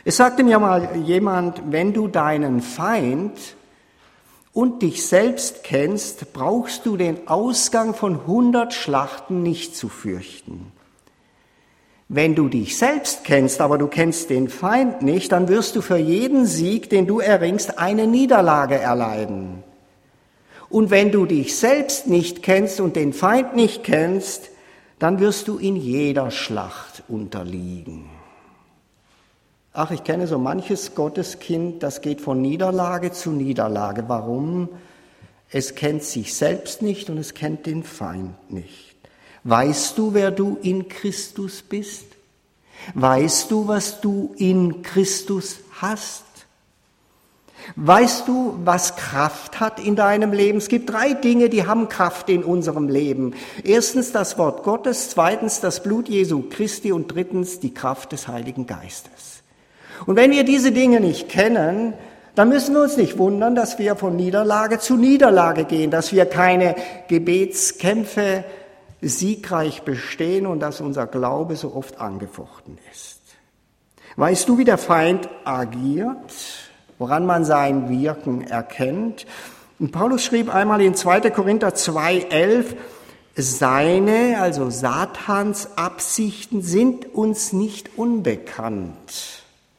Es sagte mir mal jemand, wenn du deinen Feind und dich selbst kennst, brauchst du den Ausgang von hundert Schlachten nicht zu fürchten. Wenn du dich selbst kennst, aber du kennst den Feind nicht, dann wirst du für jeden Sieg, den du erringst, eine Niederlage erleiden. Und wenn du dich selbst nicht kennst und den Feind nicht kennst, dann wirst du in jeder Schlacht unterliegen. Ach, ich kenne so manches Gotteskind, das geht von Niederlage zu Niederlage. Warum? Es kennt sich selbst nicht und es kennt den Feind nicht. Weißt du, wer du in Christus bist? Weißt du, was du in Christus hast? Weißt du, was Kraft hat in deinem Leben? Es gibt drei Dinge, die haben Kraft in unserem Leben. Erstens das Wort Gottes, zweitens das Blut Jesu Christi und drittens die Kraft des Heiligen Geistes. Und wenn wir diese Dinge nicht kennen, dann müssen wir uns nicht wundern, dass wir von Niederlage zu Niederlage gehen, dass wir keine Gebetskämpfe siegreich bestehen und dass unser Glaube so oft angefochten ist. Weißt du, wie der Feind agiert, woran man sein Wirken erkennt? Und Paulus schrieb einmal in zweiter Korinther zwei elf, seine, also Satans Absichten sind uns nicht unbekannt.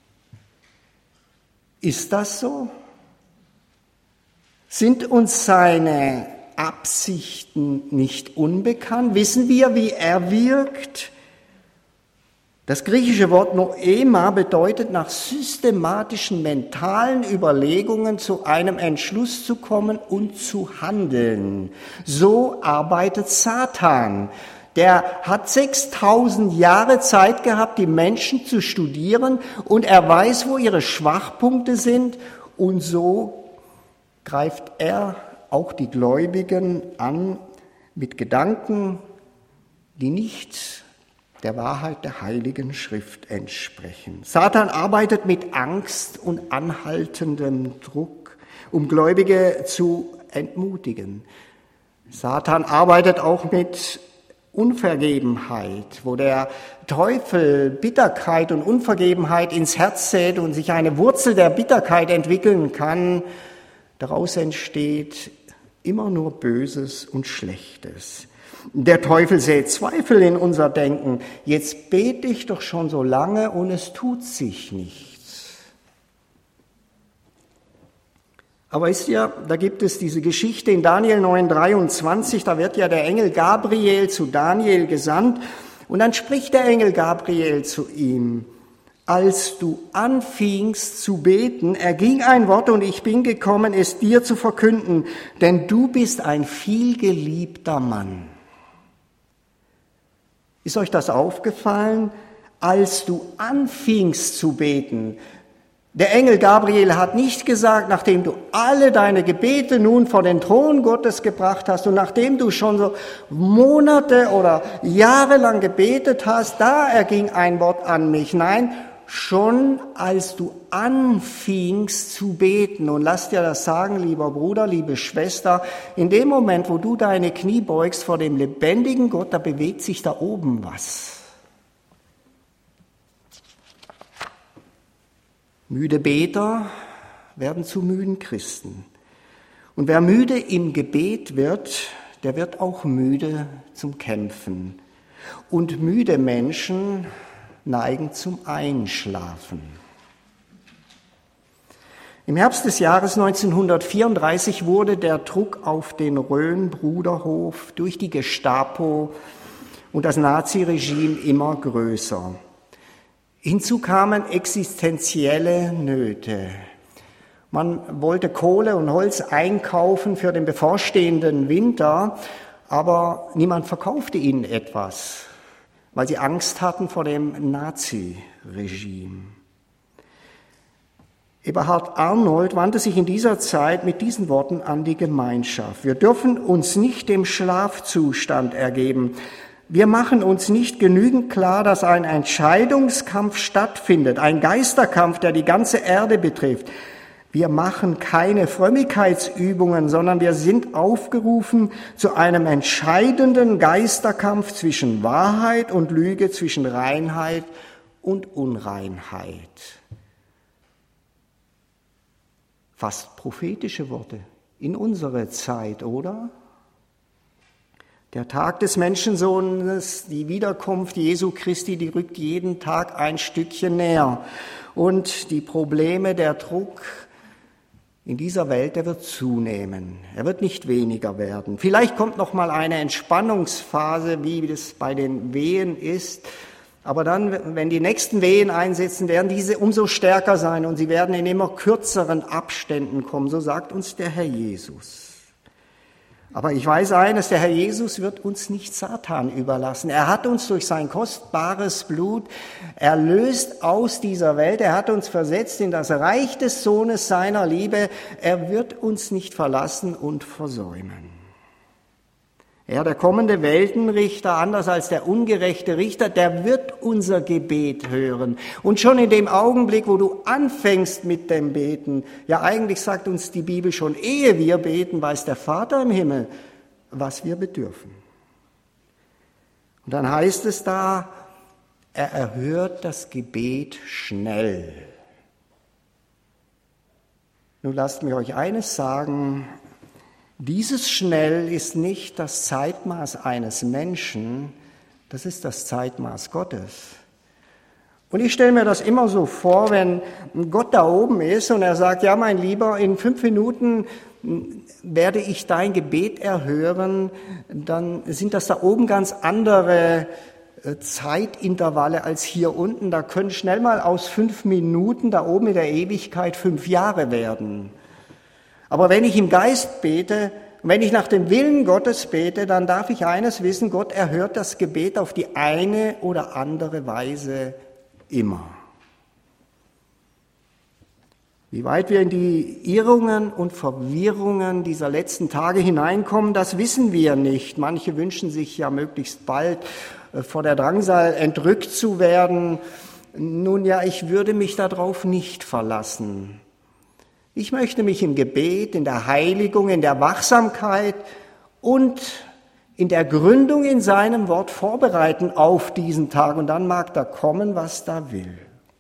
Ist das so? Sind uns seine Absichten nicht unbekannt? Wissen wir, wie er wirkt? Das griechische Wort Noema bedeutet, nach systematischen mentalen Überlegungen zu einem Entschluss zu kommen und zu handeln. So arbeitet Satan. Der hat sechstausend Jahre Zeit gehabt, die Menschen zu studieren, und er weiß, wo ihre Schwachpunkte sind, und so greift er auch die Gläubigen an mit Gedanken, die nicht der Wahrheit der Heiligen Schrift entsprechen. Satan arbeitet mit Angst und anhaltendem Druck, um Gläubige zu entmutigen. Satan arbeitet auch mit Unvergebenheit, wo der Teufel Bitterkeit und Unvergebenheit ins Herz sät und sich eine Wurzel der Bitterkeit entwickeln kann. Daraus entsteht immer nur Böses und Schlechtes. Der Teufel sät Zweifel in unser Denken. Jetzt bete ich doch schon so lange und es tut sich nichts. Aber wisst ihr, da gibt es diese Geschichte in Daniel neun dreiundzwanzig, da wird ja der Engel Gabriel zu Daniel gesandt und dann spricht der Engel Gabriel zu ihm: Als du anfingst zu beten, erging ein Wort und ich bin gekommen, es dir zu verkünden, denn du bist ein vielgeliebter Mann. Ist euch das aufgefallen? Als du anfingst zu beten. Der Engel Gabriel hat nicht gesagt, nachdem du alle deine Gebete nun vor den Thron Gottes gebracht hast und nachdem du schon so Monate oder Jahre lang gebetet hast, da erging ein Wort an mich. Nein, schon als du anfingst zu beten. Und lass dir das sagen, lieber Bruder, liebe Schwester, in dem Moment, wo du deine Knie beugst vor dem lebendigen Gott, da bewegt sich da oben was. Müde Beter werden zu müden Christen. Und wer müde im Gebet wird, der wird auch müde zum Kämpfen. Und müde Menschen neigen zum Einschlafen. Im Herbst des Jahres neunzehnhundertvierunddreißig wurde der Druck auf den Rhön-Bruderhof durch die Gestapo und das Naziregime immer größer. Hinzu kamen existenzielle Nöte. Man wollte Kohle und Holz einkaufen für den bevorstehenden Winter, aber niemand verkaufte ihnen etwas, weil sie Angst hatten vor dem Naziregime. Eberhard Arnold wandte sich in dieser Zeit mit diesen Worten an die Gemeinschaft: Wir dürfen uns nicht dem Schlafzustand ergeben. Wir machen uns nicht genügend klar, dass ein Entscheidungskampf stattfindet, ein Geisterkampf, der die ganze Erde betrifft. Wir machen keine Frömmigkeitsübungen, sondern wir sind aufgerufen zu einem entscheidenden Geisterkampf zwischen Wahrheit und Lüge, zwischen Reinheit und Unreinheit. Fast prophetische Worte in unsere Zeit, oder? Der Tag des Menschensohnes, die Wiederkunft Jesu Christi, die rückt jeden Tag ein Stückchen näher. Und die Probleme, der Druck in dieser Welt, der wird zunehmen. Er wird nicht weniger werden. Vielleicht kommt noch mal eine Entspannungsphase, wie das bei den Wehen ist. Aber dann, wenn die nächsten Wehen einsetzen, werden diese umso stärker sein und sie werden in immer kürzeren Abständen kommen. So sagt uns der Herr Jesus. Aber ich weiß eines, der Herr Jesus wird uns nicht Satan überlassen. Er hat uns durch sein kostbares Blut erlöst aus dieser Welt. Er hat uns versetzt in das Reich des Sohnes seiner Liebe. Er wird uns nicht verlassen und versäumen. Ja, der kommende Weltenrichter, anders als der ungerechte Richter, der wird unser Gebet hören. Und schon in dem Augenblick, wo du anfängst mit dem Beten, ja eigentlich sagt uns die Bibel schon, ehe wir beten, weiß der Vater im Himmel, was wir bedürfen. Und dann heißt es da, er erhört das Gebet schnell. Nun lasst mich euch eines sagen, dieses Schnell ist nicht das Zeitmaß eines Menschen, das ist das Zeitmaß Gottes. Und ich stelle mir das immer so vor, wenn Gott da oben ist und er sagt, ja mein Lieber, in fünf Minuten werde ich dein Gebet erhören, dann sind das da oben ganz andere Zeitintervalle als hier unten. Da können schnell mal aus fünf Minuten da oben in der Ewigkeit fünf Jahre werden. Aber wenn ich im Geist bete, wenn ich nach dem Willen Gottes bete, dann darf ich eines wissen, Gott erhört das Gebet auf die eine oder andere Weise immer. Wie weit wir in die Irrungen und Verwirrungen dieser letzten Tage hineinkommen, das wissen wir nicht. Manche wünschen sich ja möglichst bald vor der Drangsal entrückt zu werden. Nun ja, ich würde mich darauf nicht verlassen. Ich möchte mich im Gebet, in der Heiligung, in der Wachsamkeit und in der Gründung in seinem Wort vorbereiten auf diesen Tag. Und dann mag da kommen, was da will.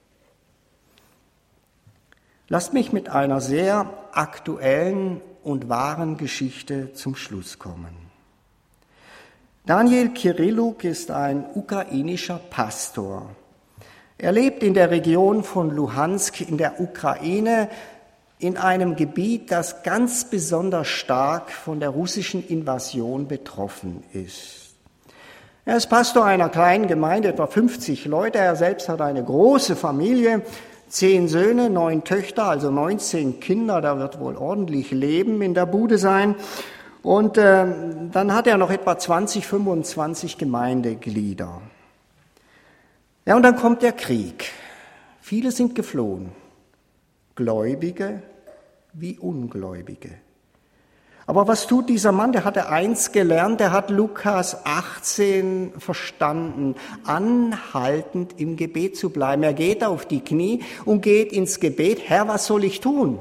Lasst mich mit einer sehr aktuellen und wahren Geschichte zum Schluss kommen. Daniel Kirilluk ist ein ukrainischer Pastor. Er lebt in der Region von Luhansk in der Ukraine, in einem Gebiet, das ganz besonders stark von der russischen Invasion betroffen ist. Er ist Pastor einer kleinen Gemeinde, etwa fünfzig Leute. Er selbst hat eine große Familie, zehn Söhne, neun Töchter, also neunzehn Kinder. Da wird wohl ordentlich Leben in der Bude sein. Und äh, dann hat er noch etwa zwanzig, fünfundzwanzig Gemeindeglieder. Ja, und dann kommt der Krieg. Viele sind geflohen. Gläubige wie Ungläubige. Aber was tut dieser Mann? Der hatte eins gelernt, der hat Lukas achtzehn verstanden, anhaltend im Gebet zu bleiben. Er geht auf die Knie und geht ins Gebet, Herr, was soll ich tun?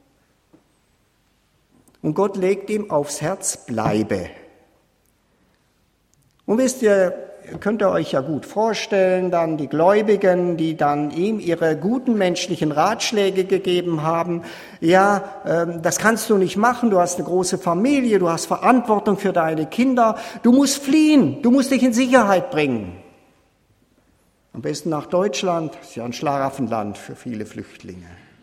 Und Gott legt ihm aufs Herz, bleibe. Und wisst ihr, könnt ihr euch ja gut vorstellen, dann die Gläubigen, die dann ihm ihre guten menschlichen Ratschläge gegeben haben. Ja, äh, das kannst du nicht machen, du hast eine große Familie, du hast Verantwortung für deine Kinder, du musst fliehen, du musst dich in Sicherheit bringen. Am besten nach Deutschland, das ist ja ein Schlaraffenland für viele Flüchtlinge.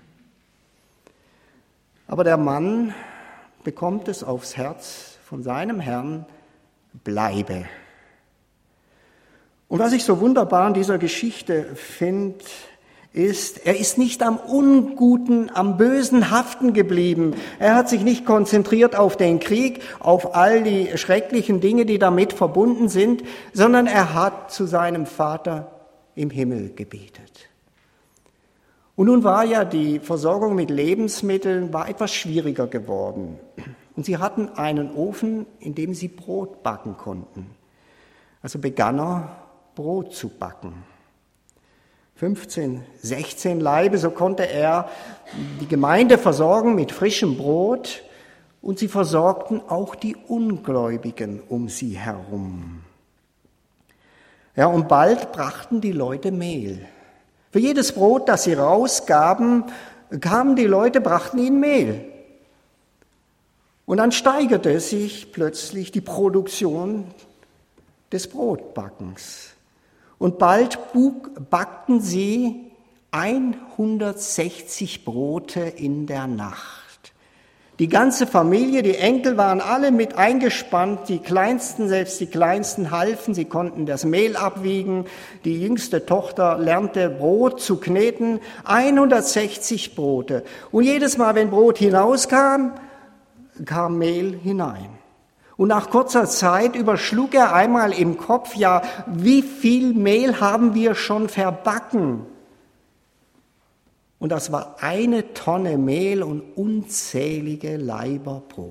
Aber der Mann bekommt es aufs Herz von seinem Herrn, bleibe. Und was ich so wunderbar an dieser Geschichte finde, ist, er ist nicht am Unguten, am Bösen haften geblieben. Er hat sich nicht konzentriert auf den Krieg, auf all die schrecklichen Dinge, die damit verbunden sind, sondern er hat zu seinem Vater im Himmel gebetet. Und nun war ja die Versorgung mit Lebensmitteln war etwas schwieriger geworden. Und sie hatten einen Ofen, in dem sie Brot backen konnten. Also begann er, Brot zu backen. fünfzehn, sechzehn Laibe, so konnte er die Gemeinde versorgen mit frischem Brot und sie versorgten auch die Ungläubigen um sie herum. Ja, und bald brachten die Leute Mehl. Für jedes Brot, das sie rausgaben, kamen die Leute, brachten ihnen Mehl. Und dann steigerte sich plötzlich die Produktion des Brotbackens. Und bald backten sie hundertsechzig Brote in der Nacht. Die ganze Familie, die Enkel waren alle mit eingespannt, die Kleinsten, selbst die Kleinsten halfen, sie konnten das Mehl abwiegen, die jüngste Tochter lernte Brot zu kneten, hundertsechzig Brote. Und jedes Mal, wenn Brot hinauskam, kam Mehl hinein. Und nach kurzer Zeit überschlug er einmal im Kopf, ja, wie viel Mehl haben wir schon verbacken? Und das war eine Tonne Mehl und unzählige Laiber Brot.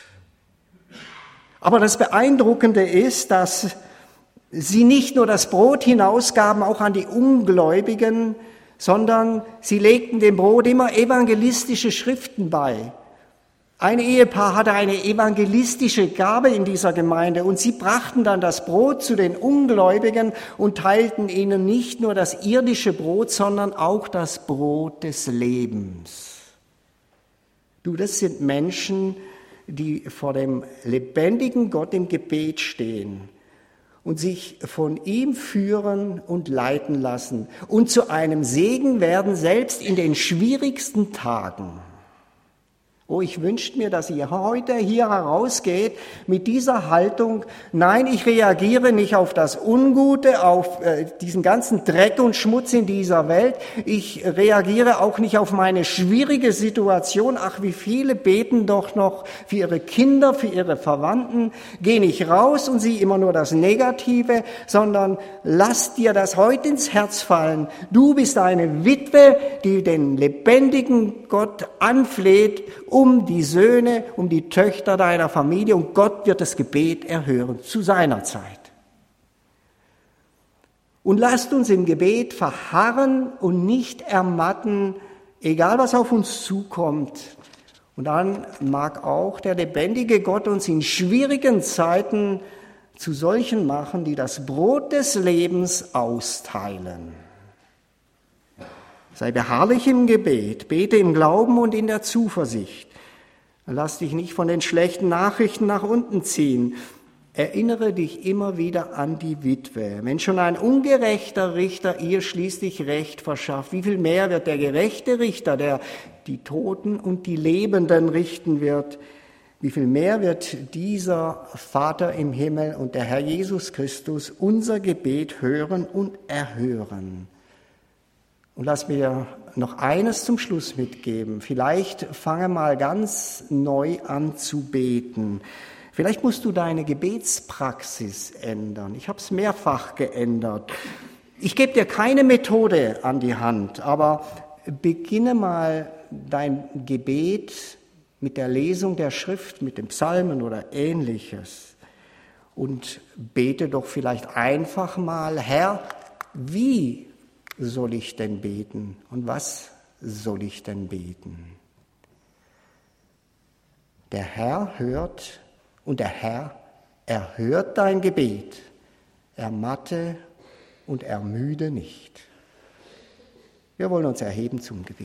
Aber das Beeindruckende ist, dass sie nicht nur das Brot hinausgaben, auch an die Ungläubigen, sondern sie legten dem Brot immer evangelistische Schriften bei. Ein Ehepaar hatte eine evangelistische Gabe in dieser Gemeinde und sie brachten dann das Brot zu den Ungläubigen und teilten ihnen nicht nur das irdische Brot, sondern auch das Brot des Lebens. Du, das sind Menschen, die vor dem lebendigen Gott im Gebet stehen und sich von ihm führen und leiten lassen und zu einem Segen werden, selbst in den schwierigsten Tagen. Oh, ich wünschte mir, dass ihr heute hier herausgeht mit dieser Haltung, nein, ich reagiere nicht auf das Ungute, auf äh, diesen ganzen Dreck und Schmutz in dieser Welt. Ich reagiere auch nicht auf meine schwierige Situation. Ach, wie viele beten doch noch für ihre Kinder, für ihre Verwandten. Geh nicht raus und sieh immer nur das Negative, sondern lass dir das heute ins Herz fallen. Du bist eine Witwe, die den lebendigen Gott anfleht, um die Söhne, um die Töchter deiner Familie, und Gott wird das Gebet erhören zu seiner Zeit. Und lasst uns im Gebet verharren und nicht ermatten, egal was auf uns zukommt. Und dann mag auch der lebendige Gott uns in schwierigen Zeiten zu solchen machen, die das Brot des Lebens austeilen. Sei beharrlich im Gebet, bete im Glauben und in der Zuversicht. Lass dich nicht von den schlechten Nachrichten nach unten ziehen. Erinnere dich immer wieder an die Witwe. Wenn schon ein ungerechter Richter ihr schließlich Recht verschafft, wie viel mehr wird der gerechte Richter, der die Toten und die Lebenden richten wird, wie viel mehr wird dieser Vater im Himmel und der Herr Jesus Christus unser Gebet hören und erhören. Und lass mir noch eines zum Schluss mitgeben. Vielleicht fange mal ganz neu an zu beten. Vielleicht musst du deine Gebetspraxis ändern. Ich habe es mehrfach geändert. Ich gebe dir keine Methode an die Hand, aber beginne mal dein Gebet mit der Lesung der Schrift, mit den Psalmen oder Ähnliches. Und bete doch vielleicht einfach mal, Herr, wie soll ich denn beten? Und was soll ich denn beten? Der Herr hört und der Herr erhört dein Gebet. Ermatte und ermüde nicht. Wir wollen uns erheben zum Gebet.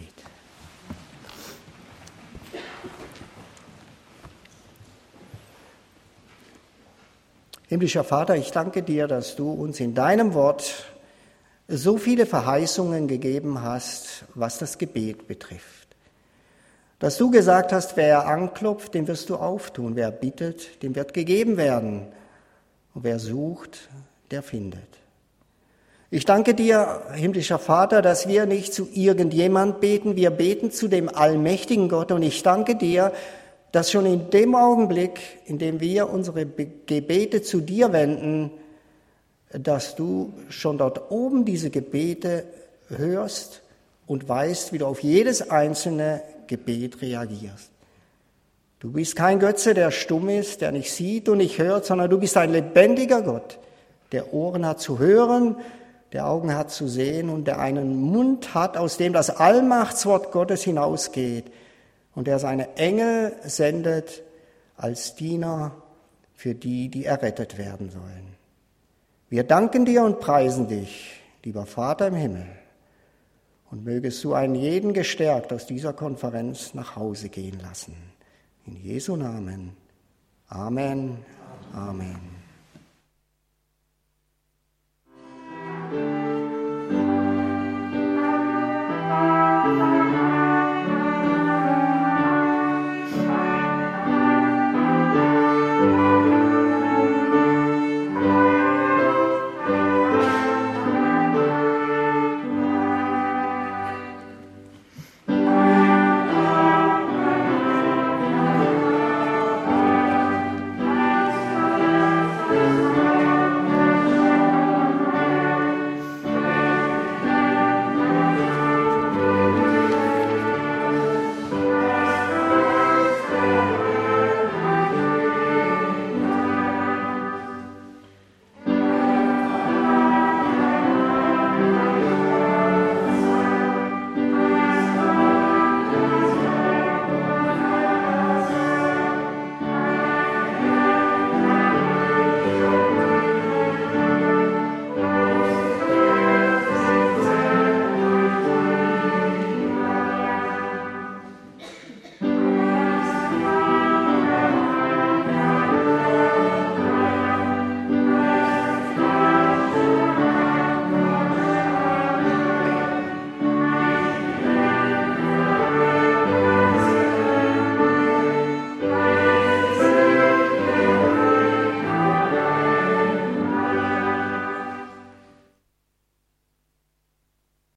Himmlischer Vater, ich danke dir, dass du uns in deinem Wort so viele Verheißungen gegeben hast, was das Gebet betrifft. Dass du gesagt hast, wer anklopft, dem wirst du auftun. Wer bittet, dem wird gegeben werden. Und wer sucht, der findet. Ich danke dir, himmlischer Vater, dass wir nicht zu irgendjemand beten, wir beten zu dem allmächtigen Gott. Und ich danke dir, dass schon in dem Augenblick, in dem wir unsere Gebete zu dir wenden, dass du schon dort oben diese Gebete hörst und weißt, wie du auf jedes einzelne Gebet reagierst. Du bist kein Götze, der stumm ist, der nicht sieht und nicht hört, sondern du bist ein lebendiger Gott, der Ohren hat zu hören, der Augen hat zu sehen und der einen Mund hat, aus dem das Allmachtswort Gottes hinausgeht und der seine Engel sendet als Diener für die, die errettet werden sollen. Wir danken dir und preisen dich, lieber Vater im Himmel. Und mögest du einen jeden gestärkt aus dieser Konferenz nach Hause gehen lassen. In Jesu Namen. Amen. Amen.